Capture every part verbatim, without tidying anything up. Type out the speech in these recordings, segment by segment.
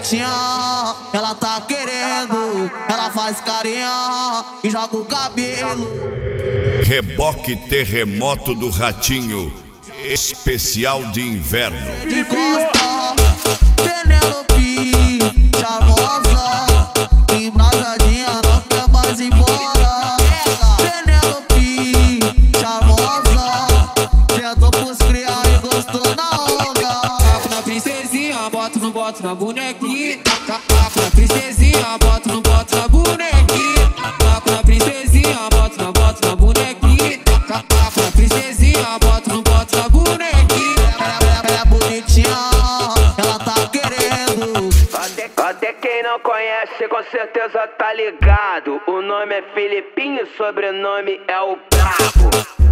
bonitinha, ela tá querendo, ela faz carinha e joga o cabelo. Reboque Terremoto do Ratinho, especial de inverno. De costa, Penelope, charmosa, embrasadinha, não quer mais ir embora. Penelope, charmosa, tentou pros criar e gostou na onda. Capo na princesinha, boto no boto na bonequinha. Capo na princesinha, boto no boto na bonequinha. Capo na princesinha, boto na boto na bonequinha. Capo na princesinha, boto no boto na bonequinha. Ela é bonitinha, ela tá querendo. Até, até quem não conhece com certeza tá ligado. O nome é Filipinho, sobrenome é o Brabo.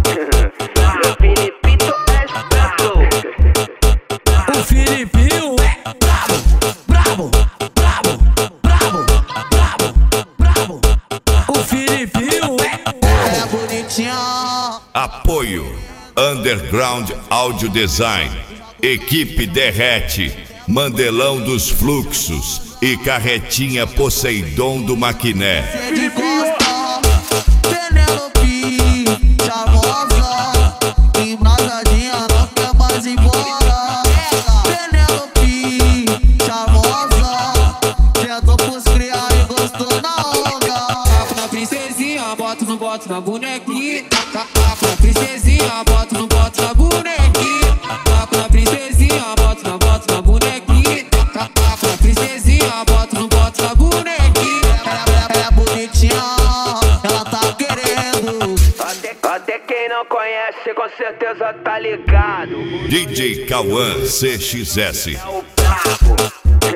O Filipito é brabo. O Filipinho é brabo, brabo, brabo, brabo, brabo, brabo. O Filipinho é, ela é bonitinha. Apoio Underground Audio Design, Equipe Derrete, Mandelão dos Fluxos e Carretinha Poseidon do Maquiné. De costa, Penelope, charmosa, embrasadinha, não quer mais ir embora. Penelope, charmosa, tentou pros criar e gostou na onda. Capo na princesinha, boto no boto na bonequinha. Capo na princesinha, boto no boto na bonequinha. Capo na princesinha, boto na boto na bonequinha. Capo na princesinha, boto no boto na bonequinha. Ela é bonitinha, ela tá querendo. Até, até quem não conhece com certeza tá ligado. D J Cauã C X S. É o Brabo.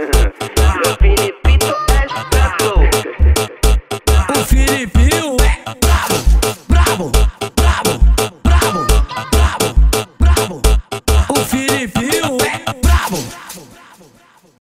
O Filipito é brabo. O Filipinho é brabo, brabo,